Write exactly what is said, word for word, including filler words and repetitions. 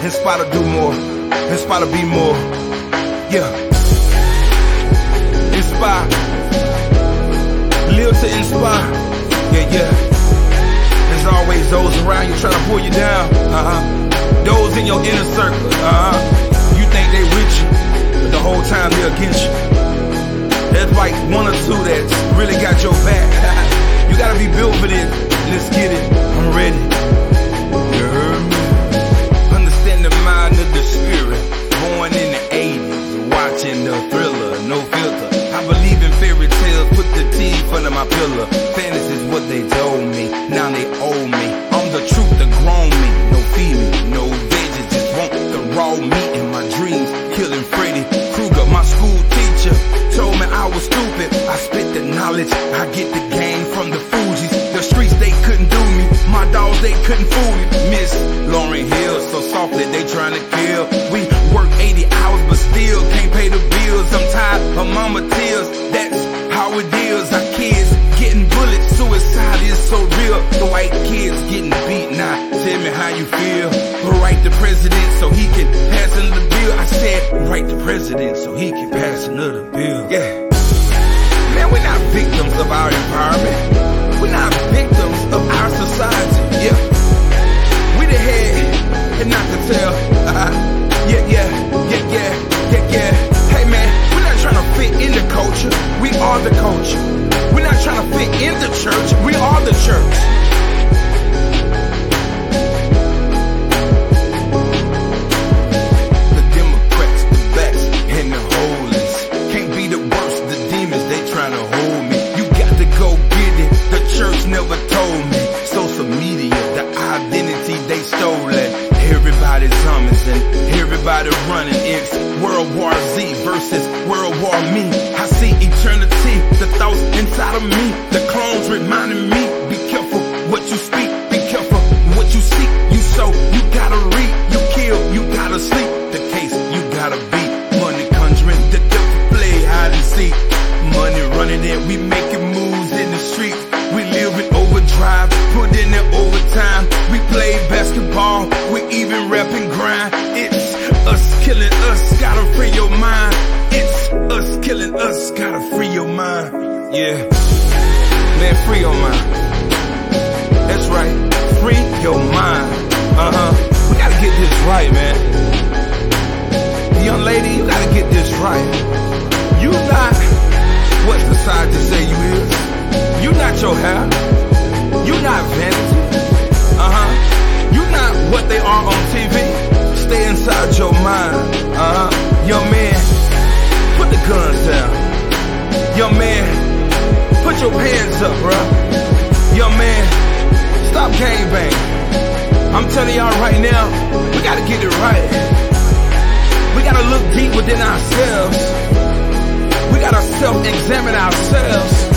inspire to do more, inspire to be more. Yeah. Inspire. Live to inspire. Yeah, yeah. There's always those around you trying to pull you down. Uh-huh. Those in your inner circle. Uh-huh. You think they with you, but the whole time they're against you. There's like one or two that's really got your back. You gotta be built for this. Let's get it. I'm ready. You heard me? Understand the mind of the spirit. Born in the eighties, watching the Thriller, no filter. I believe in fairy tales, put the T in front of my pillar. Fantasy's what they told me, now they owe me. I'm the truth, the grown me. No feeding, no veggies, just want the raw meat in my dreams. Killing Freddy Krueger, my school teacher told me I was stupid. I spit the knowledge, I get the game from the Fugees. The streets, they couldn't do me. My dogs, they couldn't fool me. Miss Lauryn Hill, so softly they trying to kill. We work eighty hours, but still can't pay the bills. I'm tired of mama tears. That's how it is. Our kids getting bullets. Suicide is so real. The white kids getting beat. Now tell me how you feel. Write the president so he can pass another bill. I said write the president so he can pass another bill. Yeah. Man, we're not victims of our environment. We're not victims of our society. Yeah. We the head and not the tail. Uh-huh. Yeah, yeah, yeah, yeah, yeah, yeah. Hey man, we're not trying to fit in the culture. We are the culture. We're not trying to fit in the church. We are the church. The Democrats, the blacks, and the holies can't be the worst. The demons, they trying to hold me. You got to go get it. The church never told me. Social media, the identity they stolen. Everybody's humming and everybody running. It's World War Z versus World War Me. I see eternity, the thoughts inside of me. The clones reminding me, be careful what you speak. Be careful what you seek. You sow, you gotta reap. You kill, you gotta sleep. The case, you gotta beat. Money conjuring, the devil play hide and seek. Money running in, we making moves in the streets. We live in overdrive, put in the overtime. We play basketball, we even rap and grind. It's us killing us, gotta free your mind. It's us killing us, gotta free your mind. Yeah, man, free your mind. That's right, free your mind. Uh-huh, we gotta get this right, man. Young lady, you gotta get this right. You not what society say you is. You not your hair. You not vanity. Uh-huh. You not what they are on T V. Stay inside your mind. Uh-huh. Young man, put the guns down. Young man, put your hands up, bruh. Young man, stop gangbang. I'm telling y'all right now, we gotta get it right. We gotta look deep within ourselves. We gotta self-examine ourselves.